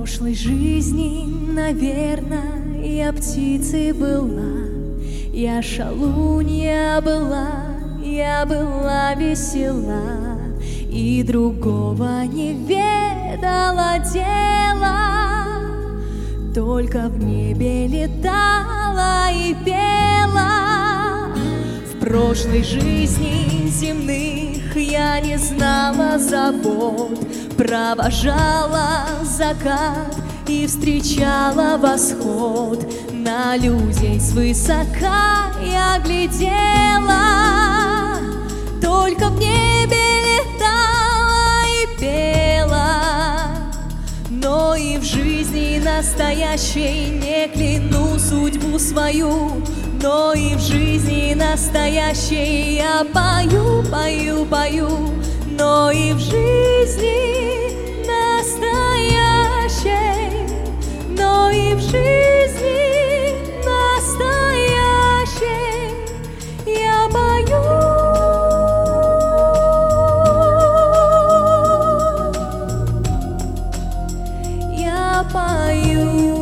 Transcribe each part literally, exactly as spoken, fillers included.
прошлой жизни, наверное, я птицей была, я шалунья была, я была весела, и другого не ведала дела, только в небе летала и пела. В прошлой жизни земных я не знала забот, провожала закат и встречала восход. На людей свысока я глядела, только в небе летала и пела. Но и в жизни настоящей не кляну судьбу свою, но и в жизни настоящей я пою, пою, пою, но и в жизни настоящей, но и в жизни настоящей я пою. Я пою.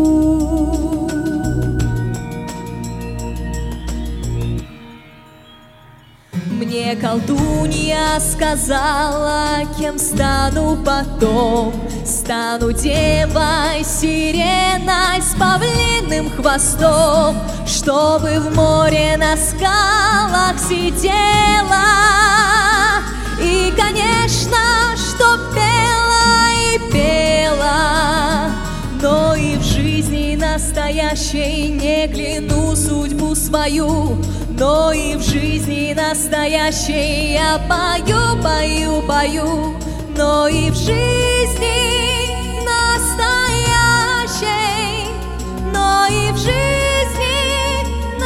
Мне колдунья сказала, кем стану потом. Стану девой, сиреной с павлиным хвостом, чтобы в море на скалах сидела. И, конечно, что пела и пела, но и в жизни настоящей не кляну судьбу свою, но и в жизни настоящей я пою, пою, пою, но и в жизни настоящей, но и в жизни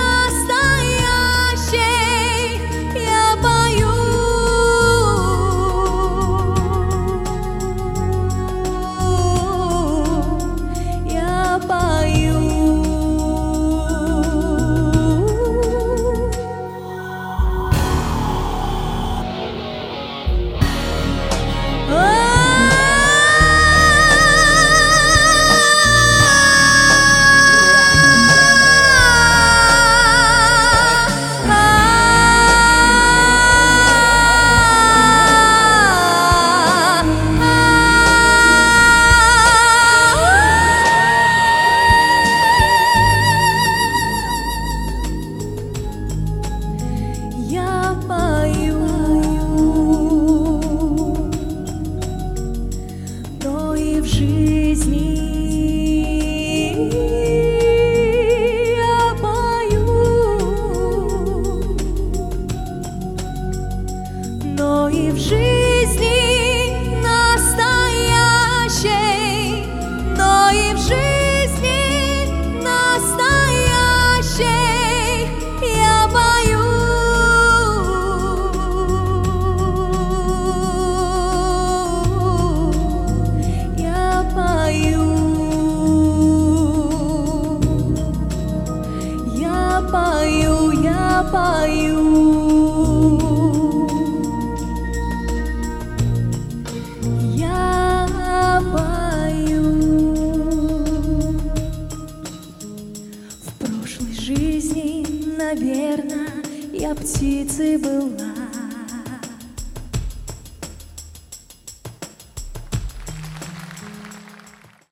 настоящей я пою. Я пою. Я пою, но и в жизни я пою, но и в жизни настоящей, но и в жизни настоящей я пою. Я пою, я пою, я пою. В прошлой жизни, наверное, я птицей была,